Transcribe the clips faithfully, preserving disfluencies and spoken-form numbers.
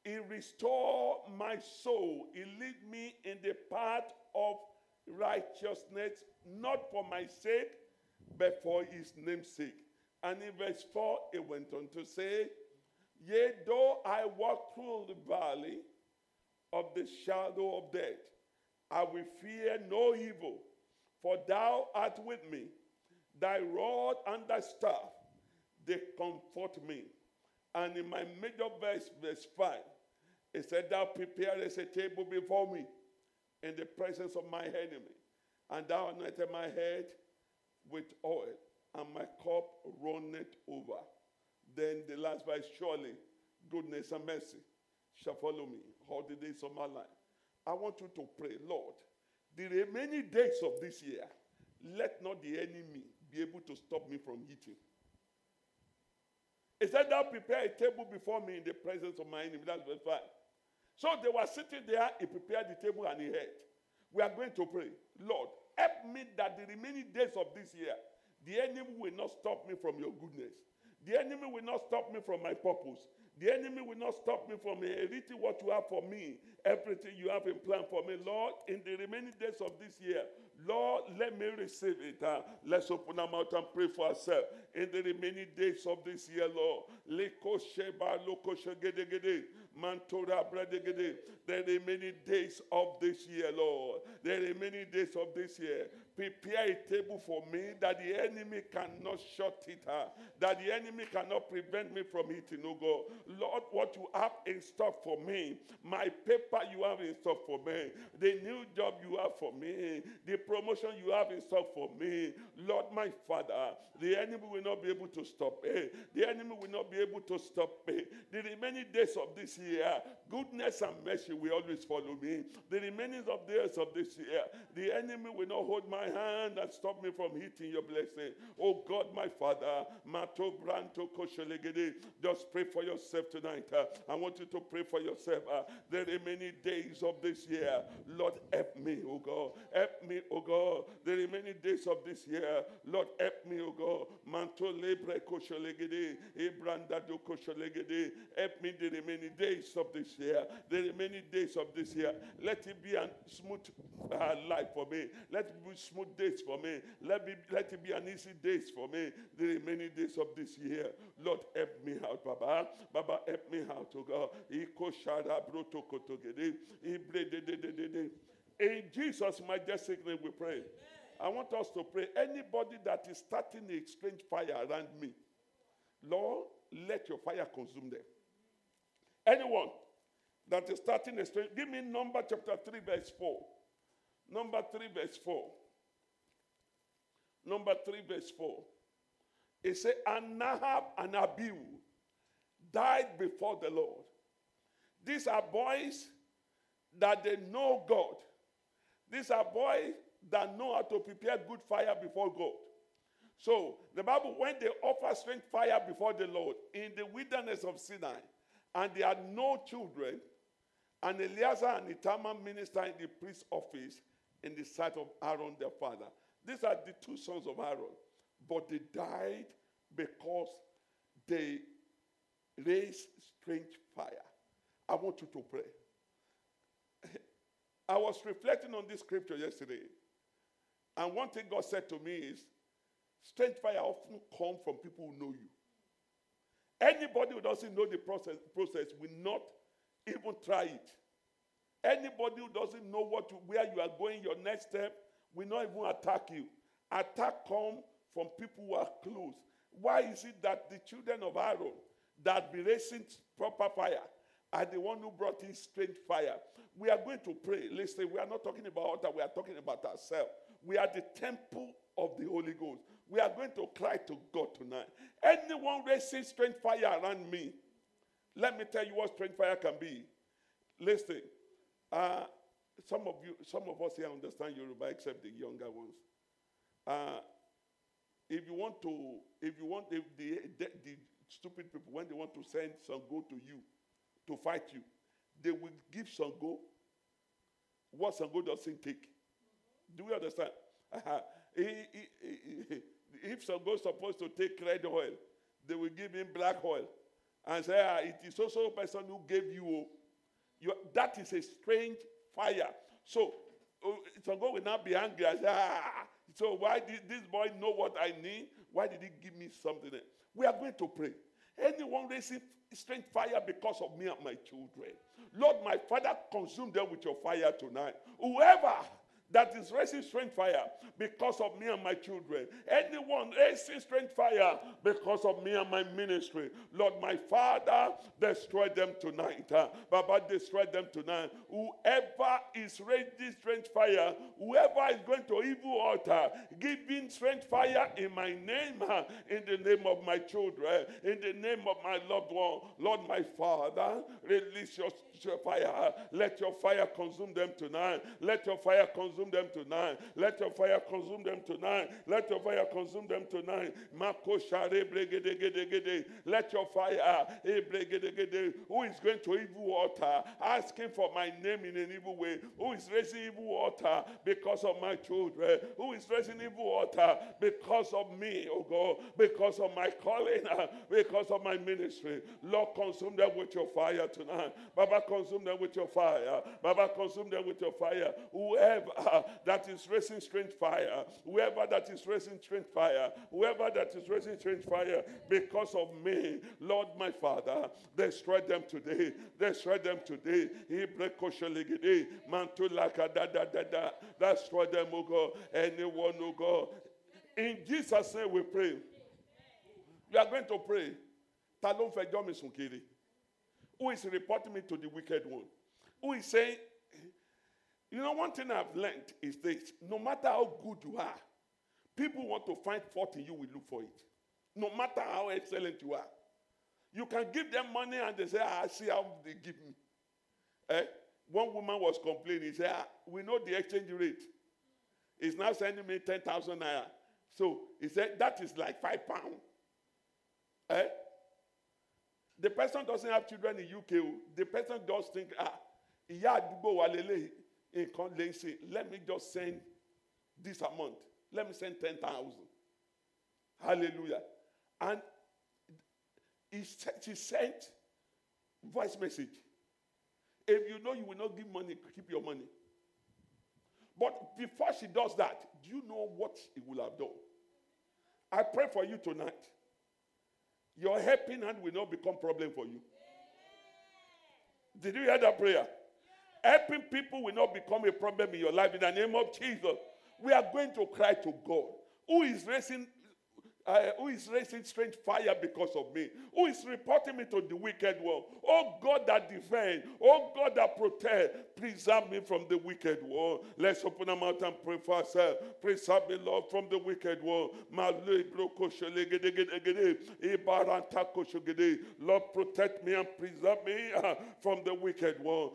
He restored my soul. He lead me in the path of righteousness, not for my sake, but for his name's sake. And in verse four, it went on to say, yea, though I walk through the valley of the shadow of death, I will fear no evil, for thou art with me. Thy rod and thy staff, they comfort me. And in my middle verse, verse five, it said, thou preparest a table before me in the presence of my enemy, and thou anointed my head with oil, and my cup runneth over. Then the last verse, surely goodness and mercy shall follow me all the days of my life. I want you to pray, Lord, the remaining days of this year, let not the enemy be able to stop me from eating. It said, thou prepare a table before me in the presence of my enemy. That's verse five. So they were sitting there, he prepared the table and he ate. We are going to pray, Lord, help me that the remaining days of this year, the enemy will not stop me from your goodness. The enemy will not stop me from my purpose. The enemy will not stop me from inheriting what you have for me, everything you have in plan for me. Lord, in the remaining days of this year, Lord, let me receive it. Uh, let's open our mouth and pray for ourselves. In the remaining days of this year, Lord, Leko Sheba, Loko Shegedegede, Mantora Bradegede, the remaining days of this year, Lord, the remaining days of this year, prepare a table for me that the enemy cannot shut it, uh, that the enemy cannot prevent me from eating, oh God. Lord, what you have in stock for me, my paper you have in stock for me, the new job you have for me, the promotion you have in stock for me, Lord, my Father, the enemy will not be able to stop me. The enemy will not be able to stop me. The remaining days of this year, goodness and mercy will always follow me. The remaining of days of this year, the enemy will not hold my hand and stop me from hitting your blessing. Oh God, my Father, Mato Branto Koshelegede, just pray for yourself tonight. Uh, I want you to pray for yourself. Uh, the remaining days of this year, Lord, help me, oh God. Help me, oh God. The remaining days of this year, Lord, help me, oh God. Manto Lebre Koshelegede, Ibranda do Koshelegede, help me the remaining days of this year. The remaining days of this year, let it be a smooth uh, life for me. Let it be smooth days for me. Let, me, let it be an easy days for me. The remaining days of this year, Lord, help me out, Baba. Baba, help me out, oh God. Iko shara broto kotogede, ibre de de de de de. In Jesus' majestic name we pray. Amen. I want us to pray. Anybody that is starting a strange fire around me, Lord, let your fire consume them. Anyone that is starting a strange, give me Number chapter three, verse four. Number three, verse four. Number three, verse four. It says, and Nahab and Abihu died before the Lord. These are boys that they know God. These are boys that know how to prepare good fire before God. So the Bible, when they offer strange fire before the Lord in the wilderness of Sinai, and they had no children, and Eleazar and Itamar minister in the priest's office in the sight of Aaron their father. These are the two sons of Aaron. But they died because they raised strange fire. I want you to pray. I was reflecting on this scripture yesterday. And one thing God said to me is, strange fire often comes from people who know you. Anybody who doesn't know the process, process will not even try it. Anybody who doesn't know what to, where you are going, your next step, will not even attack you. Attack comes from people who are close. Why is it that the children of Aaron that be raising proper fire are the one who brought in strange fire? We are going to pray. Listen, we are not talking about altar, we are talking about ourselves. We are the temple of the Holy Ghost. We are going to cry to God tonight. Anyone raising strange fire around me, let me tell you what strange fire can be. Listen, uh, some of you, some of us here understand Yoruba, except the younger ones. Uh, if you want to, if you want, if the, the, the stupid people, when they want to send Sango to you to fight you, they will give Sango what Sango doesn't take. Do we understand? Uh, he, he, he, if Sango is supposed to take red oil, they will give him black oil. and say, ah, it is also a person who gave you. Oh. you that is a strange fire. So, oh, some God will not be angry and say, ah, so why did this boy know what I need? Why did he give me something? We are going to pray. Anyone raising strange fire because of me and my children, Lord, my Father, consume them with your fire tonight. Whoever that is raising strange fire because of me and my children, anyone raising strange fire because of me and my ministry, Lord, my Father, destroy them tonight. Uh, Baba, destroy them tonight. Whoever is raising strange fire, whoever is going to evil altar, giving strange fire in my name, uh, in the name of my children, in the name of my loved one, Lord, my Father, release your, your fire. Let your fire consume them tonight. Let your fire consume them tonight. Let your fire consume them tonight. Let your fire consume them tonight. Let your fire. Who is going to evil altar, asking for my name in an evil way? Who is raising evil altar because of my children? Who is raising evil altar because of me, oh God, because of my calling, because of my ministry? Lord, consume them with your fire tonight. Baba, consume them with your fire. Baba, consume them with your fire. Whoever uh, that is raising strange fire, whoever that is raising strange fire, whoever that is raising strange fire because of me, Lord, my Father, destroy them today. Destroy them today. Destroy them, oh God. Anyone, oh God. In Jesus' name we pray. We are going to pray. Talon Fejomi Sunkiri. Who is reporting me to the wicked one? Who is saying, you know, one thing I've learned is this: no matter how good you are, people want to find fault in you, will look for it. No matter how excellent you are. You can give them money and they say, ah, see how they give me. Eh? One woman was complaining. He said, ah, we know the exchange rate. He's now sending me ten thousand naira. So he said, that is like five pounds. Eh? The person doesn't have children in U K. The person does think, ah, let me just send this amount. Let me send ten thousand. Hallelujah. And he, she sent voice message. If you know you will not give money, keep your money. But before she does that, do you know what he will have done? I pray for you tonight. Your helping hand will not become a problem for you. Did you hear that prayer? Helping people will not become a problem in your life in the name of Jesus. We are going to cry to God, who is raising Uh, who is raising strange fire because of me? Who is reporting me to the wicked one? Oh God that defend, oh God that protect, preserve me from the wicked one. Let's open our mouth and pray for ourselves. Preserve me, Lord, from the wicked one. Lord, protect me and preserve me uh, from the wicked one.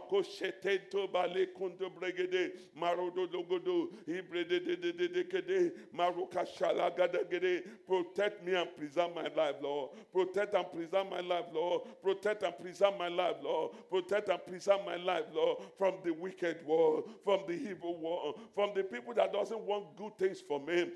Protect me and preserve my life, Lord. Protect and preserve my life, Lord. Protect and preserve my life, Lord. Protect and preserve my life, Lord, from the wicked world, from the evil world, from the people that doesn't want good things for me.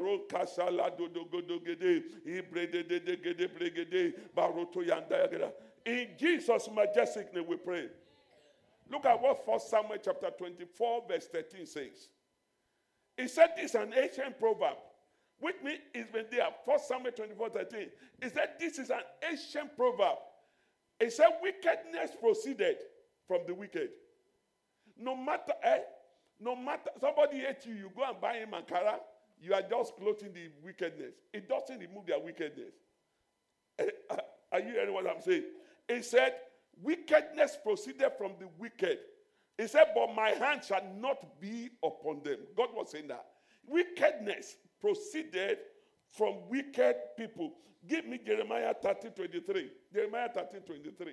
In Jesus' majestic name we pray. Look at what First Samuel chapter twenty-four verse thirteen says. He said this is an ancient proverb. With me, it's been there. First Samuel twenty-four thirteen. He said, this is an ancient proverb. He said, wickedness proceeded from the wicked. No matter, eh, no matter, somebody hates you, you go and buy him Ankara, you are just clothing the wickedness. It doesn't remove their wickedness. Eh, are you hearing what I'm saying? He said, wickedness proceeded from the wicked. He said, but my hand shall not be upon them. God was saying that. Wickedness proceeded from wicked people. Give me Jeremiah thirteen twenty-three. Jeremiah thirteen twenty-three.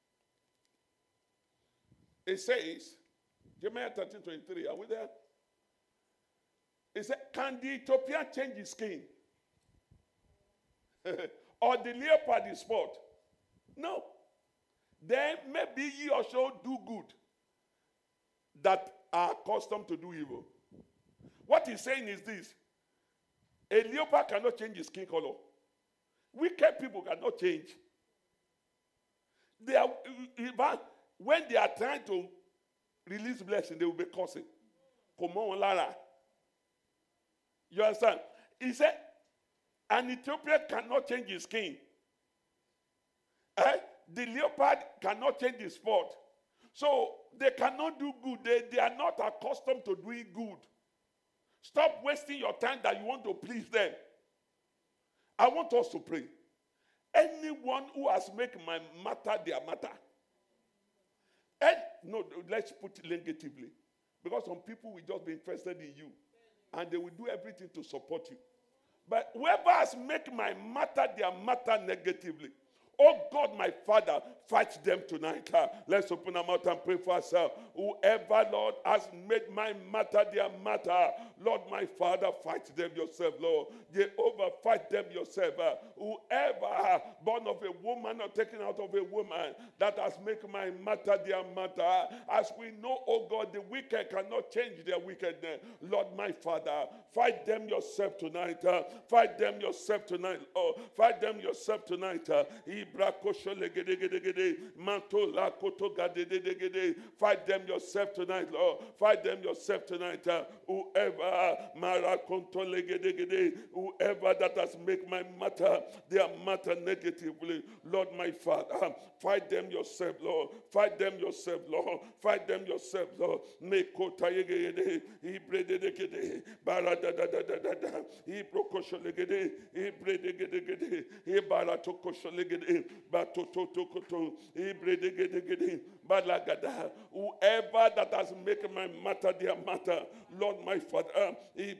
It says, Jeremiah thirteen twenty-three, are we there? It said, can the Ethiopian change his skin? Or the leopard his spot? No. Then maybe ye also do good that are accustomed to do evil. What he's saying is this. A leopard cannot change his skin color. Wicked people cannot change. They are, even when they are trying to release blessing, they will be cursing. Come on, Lara. You understand? He said, an Ethiopian cannot change his skin. Eh? The leopard cannot change his spot. So they cannot do good. They, they are not accustomed to doing good. Stop wasting your time that you want to please them. I want us to pray. Anyone who has made my matter their matter. And no, let's put it negatively. Because some people will just be interested in you. And they will do everything to support you. But whoever has made my matter their matter negatively, oh God, my Father, fight them tonight. Uh, let's open our mouth and pray for ourselves. Whoever, Lord, has made my matter their matter, Lord, my Father, fight them yourself, Lord. Jehovah, fight them yourself. Uh, whoever, uh, born of a woman or taken out of a woman, that has made my matter their matter, as we know, oh God, the wicked cannot change their wickedness. Lord, my Father, fight them yourself tonight. Uh, fight them yourself tonight. Oh, fight them yourself tonight. Uh, Fight them yourself tonight, Lord. Fight them yourself tonight. Uh, whoever, whoever that has made my matter, their matter negatively, Lord, my Father, fight them yourself, Lord. Fight them yourself, Lord. Fight them yourself, Lord. Whoever that has made my matter their matter, Lord, my Father,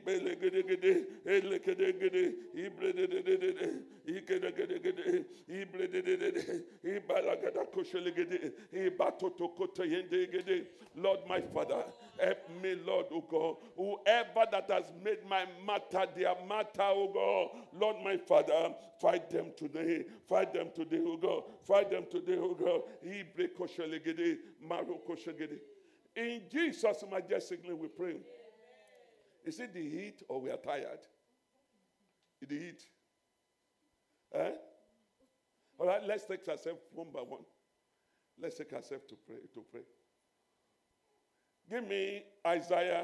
Lord, my Father, help me, Lord, oh God. Whoever that has made my matter their matter, oh God, Lord, my Father, fight them today. Fight them today, oh God. Fight them today, oh God. In Jesus' majestic name we pray. Is it the heat or we are tired? The heat. Eh? All right, let's take ourselves one by one. Let's take ourselves to pray. To pray. Give me Isaiah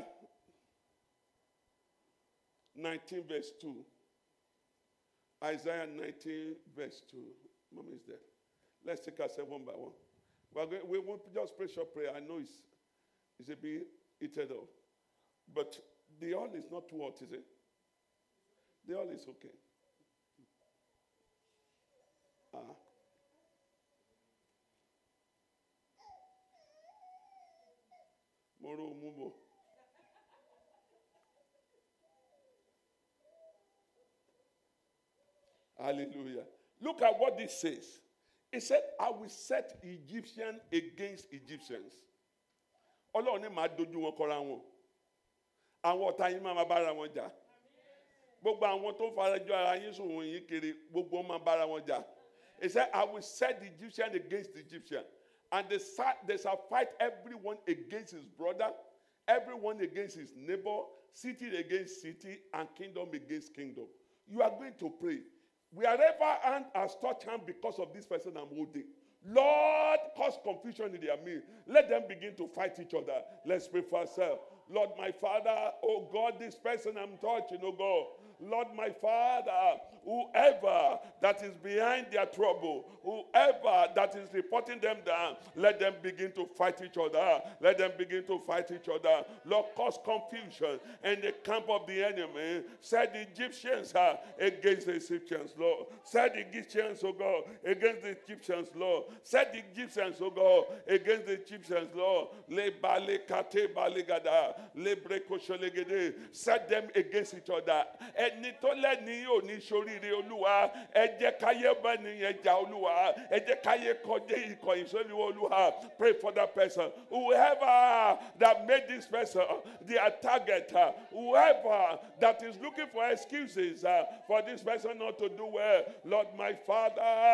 nineteen, verse two. Isaiah nineteen, verse two. Mom is there. Let's take ourselves one by one. We're going, we won't just pray short prayer. I know it's, it's a bit heated up. But the oil is not too hot, is it? The oil is okay. Ah. Moro Mubo. Hallelujah. Look at what this says. It said, I will set Egyptians against Egyptians. Ọlọ́run ní máa dojú wọn kọra wọn. Àwọn ọ̀tá yín máa bára wọn jà. Gbogbo àwọn tó farajọ ara yín sùn wọ̀nyí yín kiri, gbogbo máa bára wọn jà. It said, I will set the Egyptians against the Egyptians. And they, they shall fight everyone against his brother, everyone against his neighbor, city against city, and kingdom against kingdom. You are going to pray. Wherever hand has touched hand because of this person I'm holding, Lord, cause confusion in their midst. Let them begin to fight each other. Let's pray for ourselves. Lord, my Father, oh God, this person I'm touching, oh God. Lord, my Father, whoever that is behind their trouble, whoever that is reporting them down, let them begin to fight each other. Let them begin to fight each other. Lord, cause confusion in the camp of the enemy. Set the Egyptians uh, against the Egyptians, Lord. Set the Egyptians, oh God, against the Egyptians, Lord. Set the Egyptians, oh God, against the Egyptians, Lord. Le bale kate bale gada. Le breko sholegede. Set them against each other. Ẹni tó lẹ́ni ò ní ṣoríire Olúwa, ẹ jẹ́ káyé bá nìyẹn jà Olúwa, ẹ jẹ́ káyé kọjá ìkọ̀yìn sórí Olúwa. Pray for that person. Whoever that made this person their target, uh, whoever that is looking for excuses uh, for this person not to do well, Lord, my Father,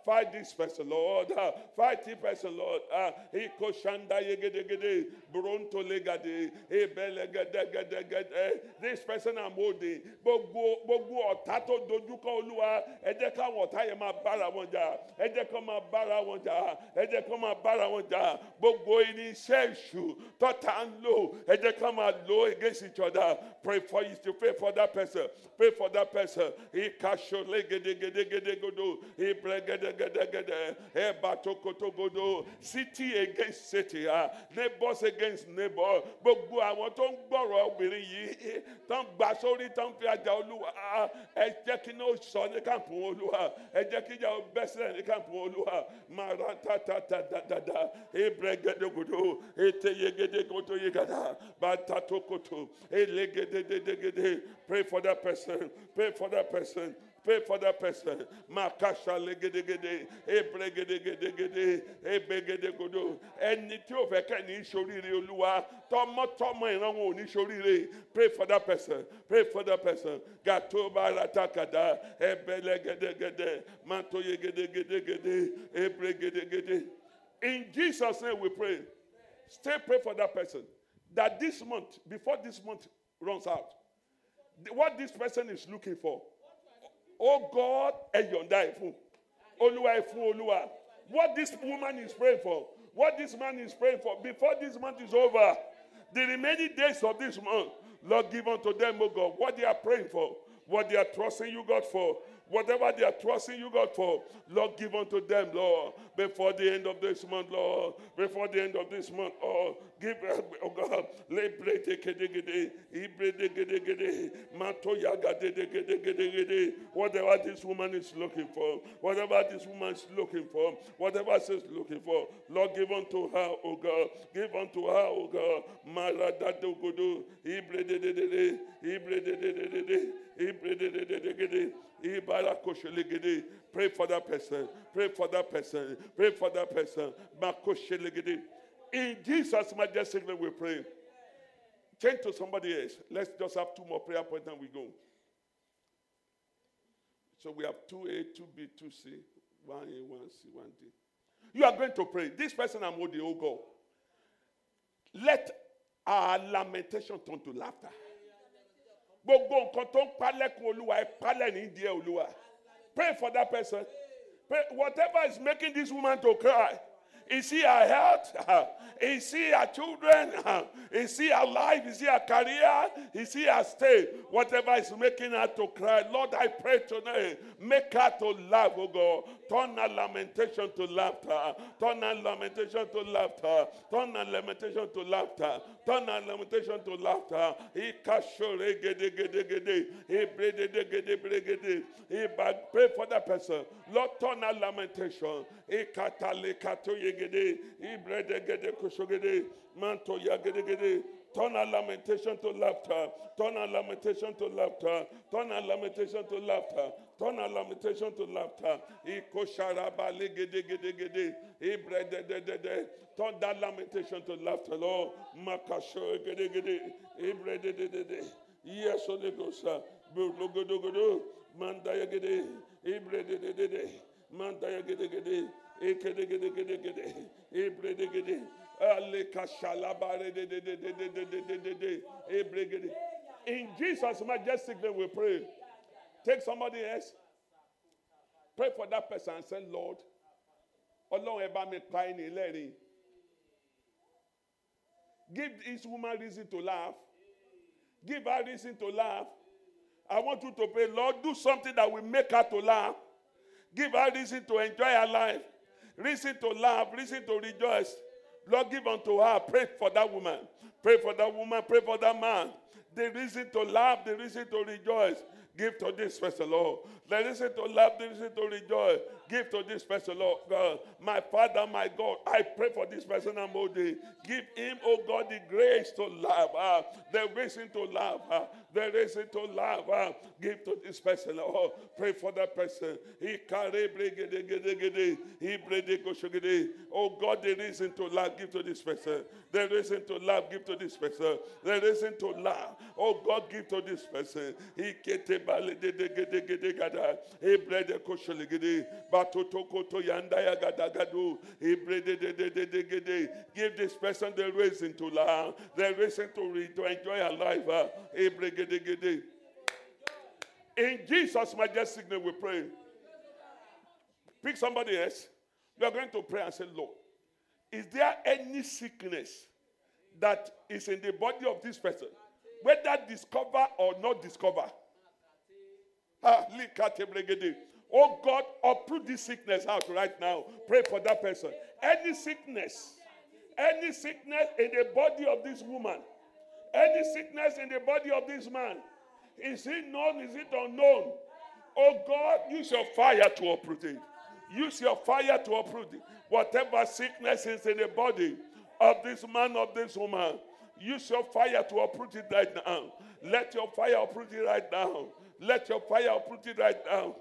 fight this person, Lord. Uh, fight this person, Lord. Uh, Iko shanda yegedegede, bronto legade, ebelegedegedegede. This person I'm holding. Gbogbo gbogbo ọ̀tá tó dojúkọ Olúwa, ẹ jẹ́ káwọn ọ̀tá yẹn máa bára wọn jà. Ẹ jẹ́ kó máa bára wọn jà. Ẹ jẹ́ kó máa bára wọn jà. Gbogbo irinṣẹ́ èṣù tọ́ta ń lò, ẹ jẹ́ ká máa lò against each other. Pray for you to pray for that person. Pray for that person. Ikashole gede gede gede godo. Ibregede gede gede. Ebatokoto godo. City against city. ah. Neighbors against neighbor. Gbogbo àwọn tó ń gbọ́rọ̀ obìnrin yìí tó ń gbà sórí tó ń fi àjà Olúwa. ah, Ẹ jẹ́ kí ní ó sọ ní kàmpù Olúwa. Ẹ jẹ́ kí ìjà ó bẹ́ sílẹ̀ ní kàmpù Olúwa. Marantatatata. Ibregede godo. Eteyegede godo yegada. Batatokoto. Elegedegedegede. Pray for that person. Pray for that person. Pray for that person. Makasha legedegede, ebregedegedegede, ebegedegodo. Ẹni tí ó fẹ́ kẹ́ ní ìṣoríire Olúwa, tọmọtọmọ ìran wọn ò ní ìṣoríire. Pray for that person. Pray for that person. Gatoba ratakada, ebelegedegede, mantoyegedegedegede, ebregedegede. In Jesus' name we pray. Stay pray for that person. That this month, before this month runs out, what this person is looking for. Oh God, ẹ̀yọ̀ǹda ẹ̀ fún. Olúwa ẹ̀ fún Olúwa. What this woman is praying for, what this man is praying for, before this month is over, the remaining days of this month, Lord, give unto them, oh God, what they are praying for, what they are trusting you, God, for. Whatever they are trusting you, God, for, Lord, give unto them, Lord, before the end of this month, Lord, before the end of this month, oh, give, oh God, whatever this woman is looking for, whatever this woman is looking for, whatever she's looking for, Lord, give unto her, oh God, give unto her, oh God, Maradadogodo, Ibrededede, Ibrededede, Ibrededede. Pray for that person. Pray for that person. Pray for that person. In Jesus' majestic name we pray. Change to somebody else. Let's just have two more prayer points and we go. So we have two A, two B, two C, one A, one C, one D. You are going to pray. This person I'm holding, oh God. Let our lamentation turn to laughter. Gbogbo nǹkan tó ń palẹ̀kùn Olúwa ẹ palẹ̀ ní ìdí ẹ̀ Olúwa. Pray for that person. Pray, whatever is making this woman to cry. Is he her health? Is he her children? Is he her life? Is he her career? Is he her stay? Whatever is making her to cry, Lord, I pray tonight, make her to laugh, oh God. Turn her lamentation to laughter. Turn her lamentation to laughter. Turn her lamentation to laughter. Turn her lamentation to laughter. Pray for that person. Lord, turn her lamentation. Turn our lamentation to laughter. Turn our lamentation to laughter. Turn our lamentation to laughter. Turn our lamentation to laughter. Turn that lamentation to laughter, Lord. Yes, Holy Ghost. Mandaya gede, ibre de de de de, mandaya gede gede, ekede gede gede gede, ibre de gede, ale kashalabare de de de de de de de de de, ibre gede. In Jesus' majestic name we pray. Take somebody else. Pray for that person and say, Lord, Ọlọ́run ẹ bá mi pa ẹni lẹ́rìn. Give this woman reason to laugh. Give her reason to laugh. I want you to pray, Lord, do something that will make her to laugh. Give her reason to enjoy her life. Reason to laugh, reason to rejoice. Lord, give unto her. Pray for that woman. Pray for that woman. Pray for that man. The reason to laugh, the reason to rejoice. Give to this person, Lord. The reason to laugh, the reason to rejoice. Give to this person, Lord God. My Father, my God, I pray for this person and Give him, oh God, the grace to laugh. Uh, the reason to laugh. Uh, The reason to laugh. Uh, give to this person. Oh, pray for that person. He carry bregede gede gede. He brede koshogede. Oh God, the reason to laugh. Give to this person. The reason to laugh. Give to this person. The reason to laugh. Oh God, give to this person. He kete bale de de gede gede gada. He brede koshogede. Batoto koto yanda ya gada gadu. He brede de de de de gede. Give this person the reason to laugh. The reason to, re- to enjoy her life. Uh, he brede gede gede. In Jesus' majestic name we pray. Pick somebody else. You are going to pray and say, Lord, is there any sickness that is in the body of this person, whether discover or not discover? Ah, oh God, uproot this sickness out right now. Pray for that person. Any sickness, any sickness in the body of this woman, any sickness in the body of this man, is it known, is it unknown? Oh God, use your fire to uproot it. Use your fire to uproot it. Whatever sickness is in the body of this man, of this woman, use your fire to uproot it right now. Let your fire uproot it right now. Let your fire uproot it right now.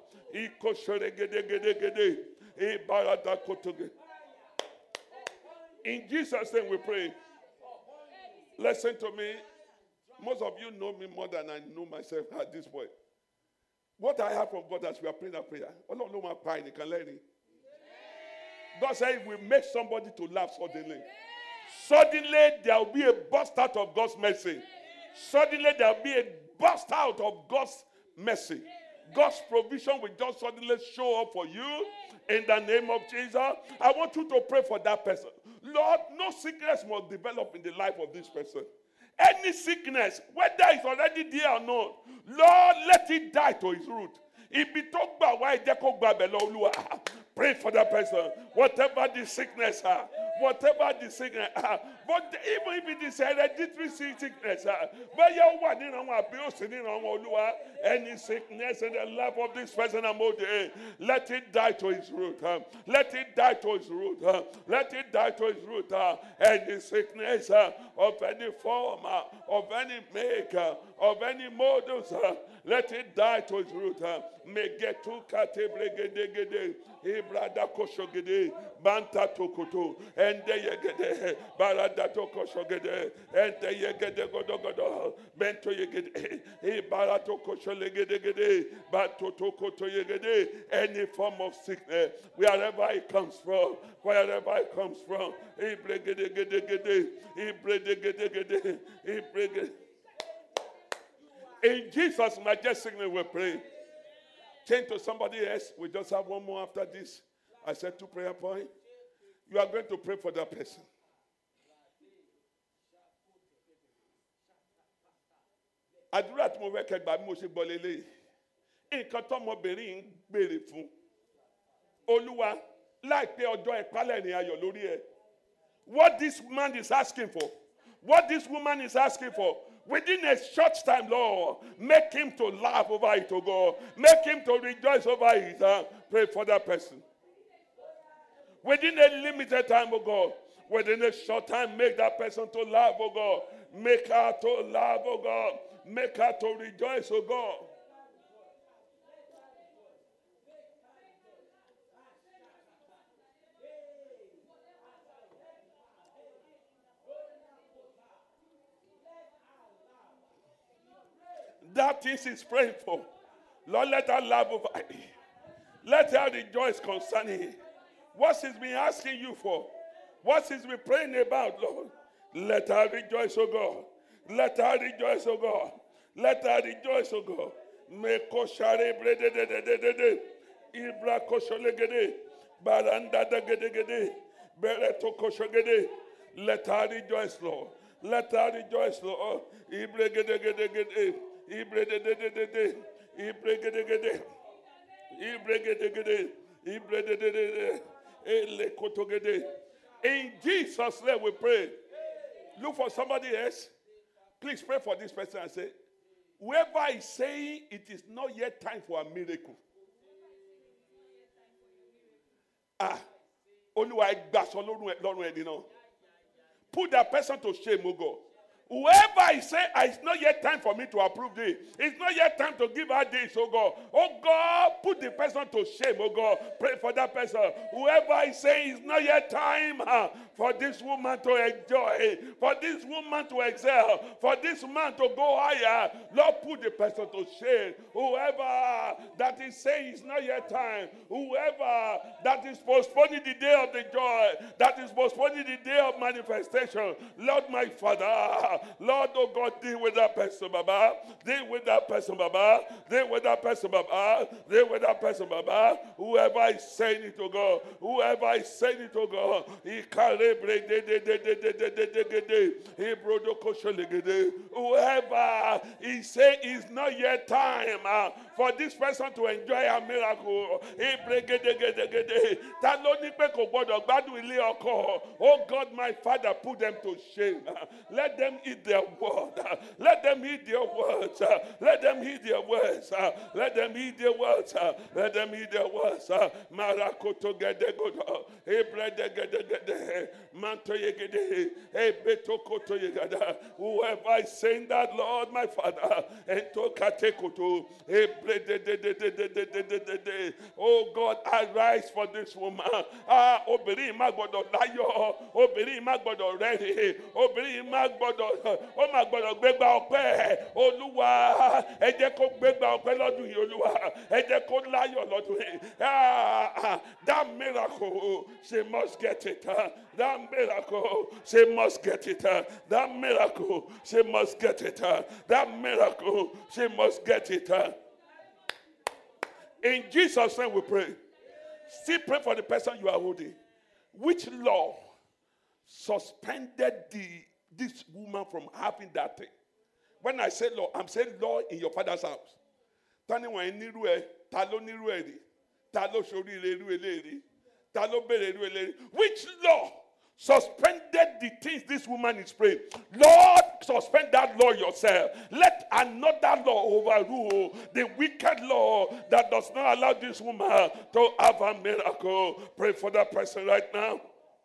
In Jesus' name we pray. Listen to me. Most of you know me more than I know myself at this point. What I have from God as we are praying that prayer, oh no, no, my pride, you can learn it. God said, we make somebody to laugh suddenly. Suddenly, there will be a burst out of God's mercy. Suddenly, there will be a burst out of God's mercy. God's provision will just suddenly show up for you in the name of Jesus. I want you to pray for that person. Lord, no sickness must develop in the life of this person. Any sickness, whether it's already there or not, Lord, let it die to its root. If it talk about why pray for that person. Whatever the sickness are, whatever the sickness are, but even if it is hereditary sickness, any sickness in the life of this person, let it die to its root. Let it die to its root. Let it die to its root. Any sickness of any form, of any maker, of any models, let it die to its root. Megetu kate bregedegede, ibrada koshogede, banta tokoto, ende yegede, barada tokoshogede, ende yegede godogodo, bento yegede, ibarato kosholegedegede, bato tokoto yegede. Any form of sickness, wherever it comes from, wherever it comes from, ibregedegede, ibregedegede, ibregedegede. In Jesus' majestic name we pray. Change to somebody else. We just have one more after this. I said two prayer points. You are going to pray for that person. Àdúrà tí mo fẹ́ kẹ́ gbà bí mo ṣe gbọ́ lélẹ́yìí. Nǹkan tọ́mọbìnrin ń béèrè fún. Olúwa, láìpẹ́ ọjọ́ ìpálẹ̀ ní ayọ̀ lórí ẹ̀. What this man is asking for, what this woman is asking for, within a short time, Lord, make him to laugh over it, oh God. Make him to rejoice over it. Uh, pray for that person. Within a limited time, oh God. Within a short time, make that person to laugh, oh God. Make her to laugh, oh God. Make her to rejoice, oh God. That is he's praying for. Lord, let her laugh over it. Let her rejoice concerning it. What he's been asking you for, what he's been praying about, Lord, let her rejoice, oh God. Let her rejoice, oh God. Let her rejoice, oh God. Me koshare brede de de de de de. Ibra kosholegede. Baranda de gede gede. Bereto koshogede. Let her rejoice, Lord. Let her rejoice, Lord. Ibre gede gede gede. Ibre de de de de de. Ibre gede gede. Ibre gede gede. Ibre de de de de. Ele kotogede. In Jesus' name we pray. Look for somebody else. Please pray for this person and say, whoever is saying it is not yet time for a miracle. Ah, Olúwa ẹ gbàsọ lọ́rùn ẹni náà. Put that person to shame, oh God. Whoever is saying, it's not yet time for me to approve this. It's not yet time to give her this, oh God. Oh God, put the person to shame, oh God. Pray for that person. Whoever is saying it's not yet time uh, for this woman to enjoy, for this woman to excel, for this man to go higher, Lord, put the person to shame. Whoever that is saying it's not yet time, whoever that is postponing the day of the joy, that is postponing the day of manifestation, Lord, my Father, Lord, oh God, deal with that person, Baba. Deal with that person, Baba. Deal with that person, Baba. Deal with that person, Baba. Whoever is saying it to God, whoever is saying it to God, he can't break de de de de de de de de de de. He brought the kosher legede. Whoever is saying it's not yet time uh, for this person to enjoy a miracle. He break de de de de de. That no ni pe ko gbọ́dọ̀ gbádùn ilé ọkọ. Oh God, my Father, put them to shame. Let them eat their word. Let them eat their words. Let them eat their words. Let them eat their words. Let them eat their words. Marakoto gede godo. Ebrede gede gede. Manto yegede. Ebeto koto yegada. Whoever is saying that, Lord, my Father, ento kate koto. Ebrede de de de de de de de de de. Oh God, arise for this woman. Ah, obìnrin má gbọ́dọ̀ láyọ̀. Obìnrin má gbọ́dọ̀ rẹ́rìn. Obìnrin má gbọ́dọ̀ ó má gbọ́dọ̀ gbégbá ọpẹ́. Olúwa, ẹ jẹ́ kó gbégbá ọpẹ́ lọ́dún yìí, Olúwa. Ẹ jẹ́ kó láyọ̀ lọ́dún yìí. Ah, that miracle, she must get it. That miracle, she must get it. That miracle, she must get it. That miracle, she must get it. In Jesus' name we pray. Still pray for the person you are holding. Which law suspended the this woman from having that thing? When I say law, I'm saying law in your father's house. Tani wa niru e, ta lo niru e ri, ta lo sori re ru eleri, ta lo bere ru eleri. Which law suspended the things this woman is praying? Lord, suspend that law yourself. Let another law overrule the wicked law that does not allow this woman to have a miracle. Pray for that person right now.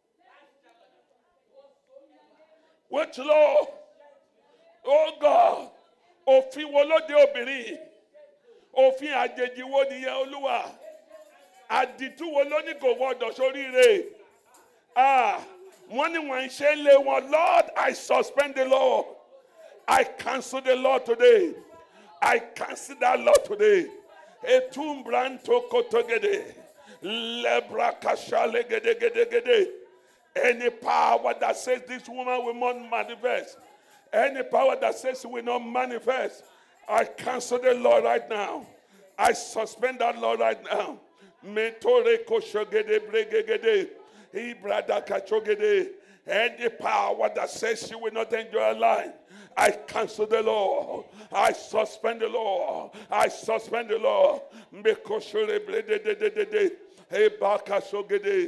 Which law? Oh God, òfin wo ló dé obìnrin? Òfin àjèjì wo nìyẹn, Olúwa? Àdìtú wo ló ní kò gbọdọ̀ ṣoríire? Ah, wọ́n ní wọ́n ń ṣe lé wọn. Lord, I suspend the law. I cancel the law today. I cancel that law today. Etumbranto kotogede, lebra kashale gede gede gede. Any power that says this woman will not manifest, any power that says she will not manifest, I cancel the law right now. I suspend that law right now. Mentore koshogede bregegede, ibrada kachogede. Any power that says she will not enjoy her life, I cancel the law. I suspend the law. I suspend the law. Mekoshore bregegede, ebaka shogede.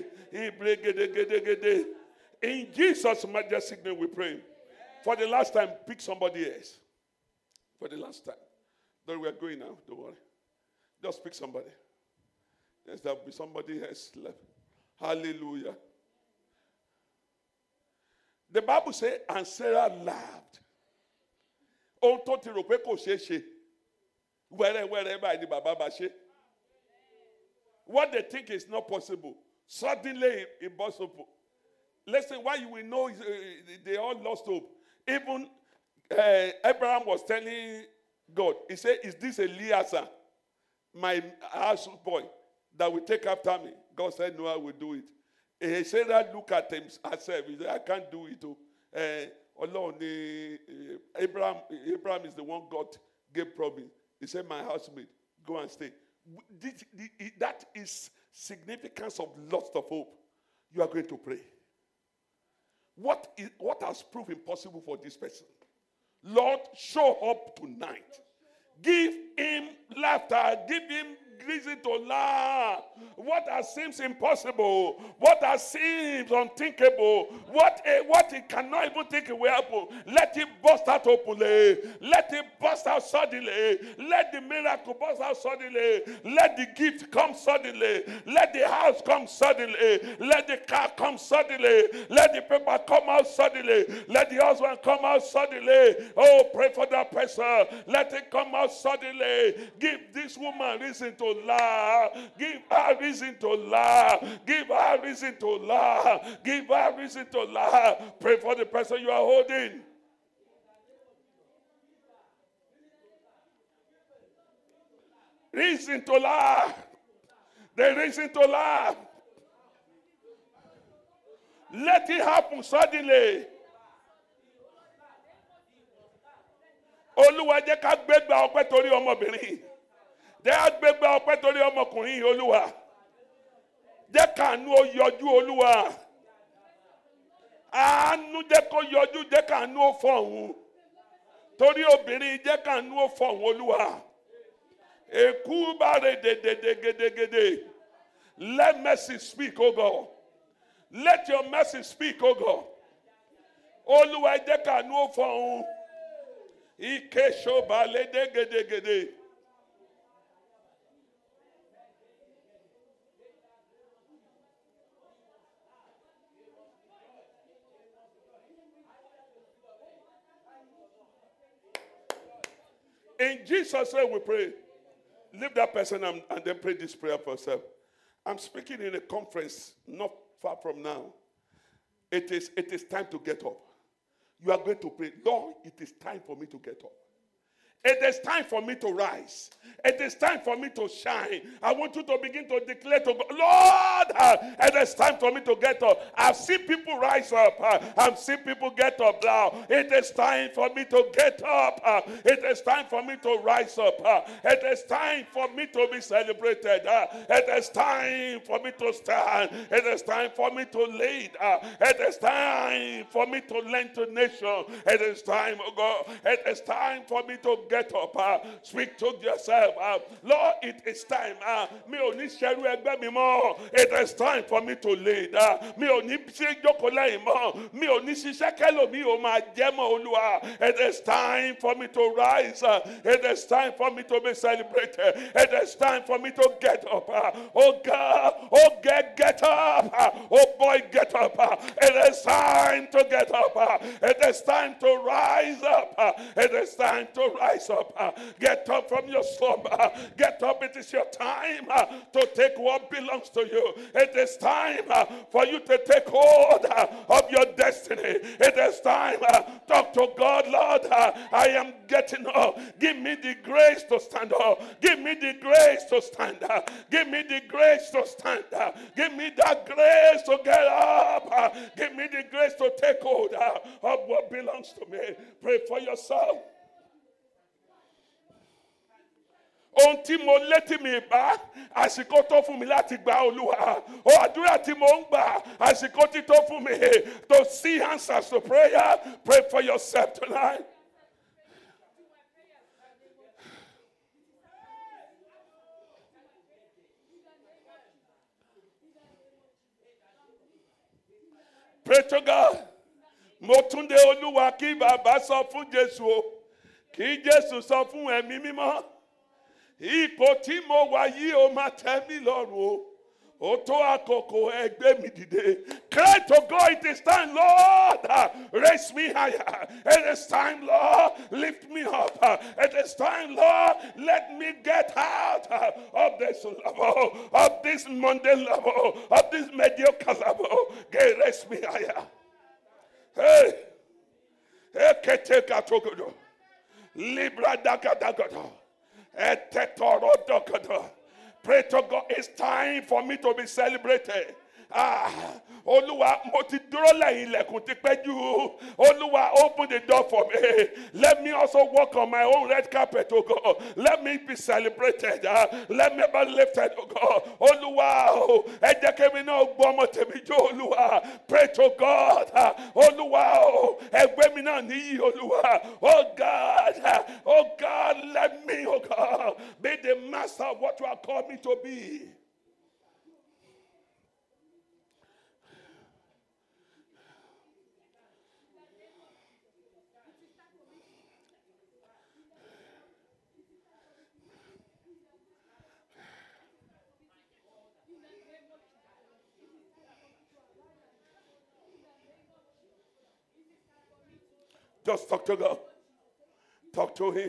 In Jesus' majestic name we pray. For the last time, pick somebody else. For the last time. Don't we are going now, don't worry. Just pick somebody. Yes, there will be somebody else left. Hallelujah. The Bible says, and Sarah laughed. Ohun tó ti rò pé kò ṣeé ṣe. Wẹ́rẹ́ wẹ́rẹ́ báyìí ni bàbá bá ṣe. What they think is not possible, suddenly impossible. Listen, why you will know uh, they all lost hope. Even uh, Abraham was telling God, he said, is this Eliezer, my house boy, that will take after me? God said, no, I will do it. He said, that look at him, herself. He said, I can't do it. Uh, alone, uh, Abraham, Abraham is the one God gave promise. He said, my housemate, go and stay. This, this, that is significance of loss of hope. You are going to pray. What is what has proved impossible for this person? Lord, show up tonight. Give him laughter. Give him reason to laugh. What that seems impossible, what that seems unthinkable, what a, what it cannot even think it will happen, let it burst out openly. Let it burst out suddenly. Let the miracle burst out suddenly. Let the gift come suddenly. Let the house come suddenly. Let the car come suddenly. Let the paper come out suddenly. Let the husband come out suddenly. Oh, pray for that person. Let it come out suddenly. Give this woman reason to laugh. Give her reason to laugh. Give her reason to laugh. Give her reason to laugh. Pray for the person you are holding. Reason to laugh. The reason to laugh. Let it happen suddenly. Olúwa jẹ́ ká gbégbá ọpẹ́ torí ọmọbìnrin. Jẹ́ ká gbégbá ọpẹ́ torí ọmọkùnrin Olúwa. Jẹ́ k'àánú ó yọjú Olúwa. Àánú jẹ́ kó yọjú, jẹ́ k'àánú ó fọ̀hún. Torí obìnrin jẹ́ k'àánú ó fọ̀hún Olúwa. Èkú bá re dèdèdègèdègèdè. Let mercy speak, O God. Let your mercy speak, O God. Olúwa jẹ́ k'àánú ó fọ̀hún. Ike shoba le degedegede. In Jesus' name we pray. Leave that person and, and then pray this prayer for yourself. I'm speaking in a conference not far from now. It is, it is time to get up. You are going to pray, Lord, it is time for me to get up. It is time for me to rise. It is time for me to shine. I want you to begin to declare to God, Lord, uh, it is time for me to get up. I've seen people rise up. Uh, I've seen people get up now. It is time for me to get up. Uh, it is time for me to rise up. Uh, it is time for me to be celebrated. Uh, it is time for me to stand. It is time for me to lead. Uh, it is time for me to lend to nation. It is time, oh God. It is time for me to get Get up, uh, speak to yourself. Uh, Lord, it is time. Uh, mi ò ní ṣerú ẹgbẹ́ mi mọ́. It is time for me to lead. Uh, mi ò ní ṣe jókòó lẹ́yìn mọ́. Mi ò ní ṣiṣẹ́ kẹ́lòmí ò máa jẹ́ mọ́ Olúwa. It is time for me to rise. Uh, it is time for me to be celebrated. It is time for me to get up. Uh, oh God, oh God, get up. Uh, oh boy, get up. Uh, it is time to get up. Uh, it is time to rise up. Uh, it is time to rise up. Uh, get up from your slumber. Uh, get up. It is your time uh, to take what belongs to you. It is time uh, for you to take hold uh, of your destiny. It is time. Uh, talk to God, Lord. Uh, I am getting up. Give me the grace to stand up. Give me the grace to stand up. Give me the grace to stand up. Give me that grace to get up. Uh, give me the grace to take hold uh, of what belongs to me. Pray for yourself. Ohun tí mo létí mi bá àsìkò tó fún mi láti gba Olúwa. O àdúrà tí mo ń gbà àsìkò tí tó fún mi to see answers to prayer. Pray for yourself tonight. Pray to God. Mo tún dé Olúwa kí bàbá sọ fún Jésù o. Kí Jésù sọ fún ẹ̀mí mímọ́. Ipò tí mo wà yìí ó máa tẹ́ mi lọ́rùn o. Ó tó àkókò ẹgbẹ́ mi dìde. Cry to God, it is time, Lord. Uh, raise me higher. It is time, Lord. Lift me up. Uh, it is time, Lord. Let me get out uh, of this level, of this mundane level, of this mediocre level. God, raise me higher. Hey. Hey, keteka togodo. Libra dagadagado. Pray to God. It's time for me to be celebrated. Ah, Olúwa, mo ti dúró lẹ́yìn ilẹ̀kùn ti pẹ́ jù. Olúwa, open the door for me. Let me also walk on my own red carpet, oh God. Let me be celebrated. Uh, let me be lifted, oh God. Olúwa, oh, ẹ jẹ́ kí mi náà gbọ́ ọmọ tèmi jó, Olúwa. Pray to God. Uh, Olúwa, oh, ẹ gbé mi náà níyì, Olúwa. Oh God, uh, oh God, let me, oh God, be the master of what you have called me to be. Just talk to God. Talk to him.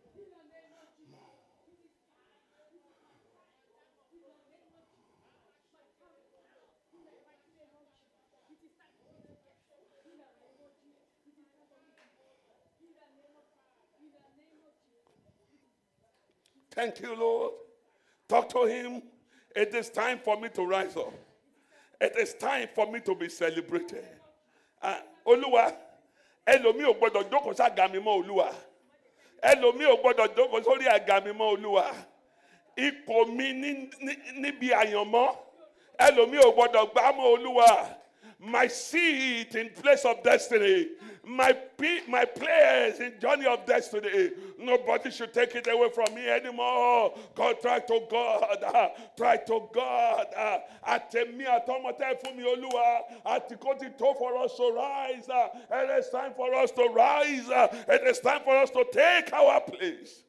Thank you, Lord. Talk to him. It is time for me to rise up. It is time for me to be celebrated. Uh, Olúwa, ẹlòmíì ò gbọdọ̀ jókòó sága mi mọ́, Olúwa. Ẹlòmíì ò gbọdọ̀ jókòó sórí àga mi mọ́, Olúwa. Ipò mi níbi àyànmọ́. Ẹlòmíì ò gbọdọ̀ gbá mọ́, Olúwa. My seat in place of destiny. My my place in journey of destiny. Nobody should take it away from me anymore. God, try to God. Uh, try to God. Àtẹ̀mí àtọmọtẹ́ fún mi, Olúwa. Àtìkó ti tó for us to rise. Uh, it is time for us to rise. Uh, it is time for us to take our place.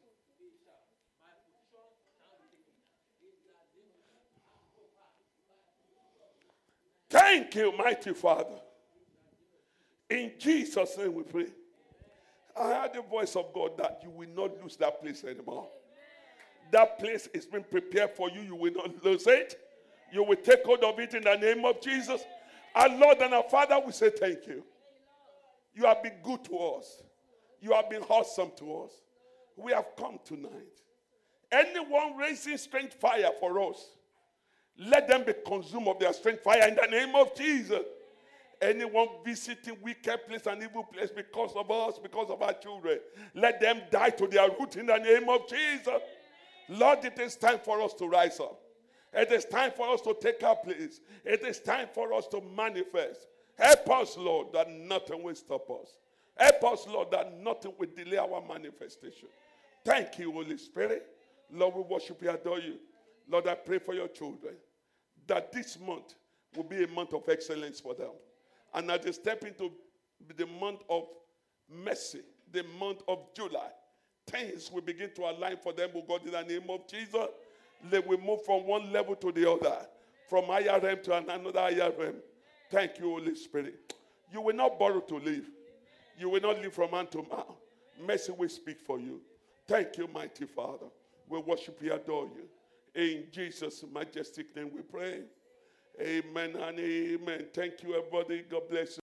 Thank you, mighty Father. In Jesus' name we pray. I heard the voice of God that you will not lose that place anymore. That place is being prepared for you. You will not lose it. You will take hold of it in the name of Jesus. Our Lord and our Father, we say thank you. You have been good to us. You have been awesome to us. We have come tonight. Anyone raising strange fire for us, let them be consumed of their strange fire in the name of Jesus. Anyone visiting wicked place and evil place because of us, because of our children, let them die to their root in the name of Jesus. Lord, it is time for us to rise up. It is time for us to take our place. It is time for us to manifest. Help us, Lord, that nothing will stop us. Help us, Lord, that nothing will delay our manifestation. Thank you, Holy Spirit. Lord, we worship you, adore you. Lord, I pray for your children that this month will be a month of excellence for them. And as they step into the month of mercy, the month of July, things will begin to align for them, oh God, in the name of Jesus. They will move from one level to the other, from higher realm to another higher realm. Thank you, Holy Spirit. You will not borrow to live. You will not live from hand to mouth. Mercy will speak for you. Thank you, mighty Father. We worship you, adore you. In Jesus' majestic name we pray. Amen and amen. Thank you, everybody. God bless you.